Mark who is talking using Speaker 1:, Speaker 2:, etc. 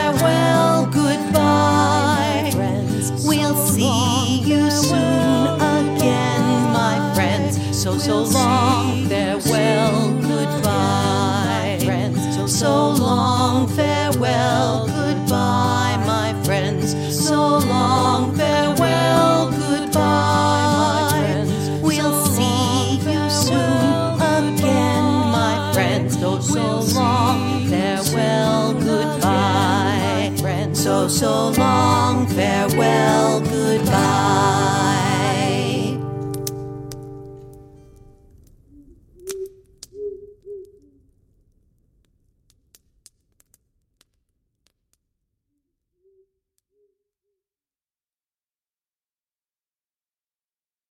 Speaker 1: farewell, goodbye. We'll see you soon again, my friends. So long, farewell, goodbye. So long, farewell, goodbye, my friends. So long, farewell, goodbye. We'll see you soon again, my friends. So long, farewell, goodbye. So long, farewell, goodbye.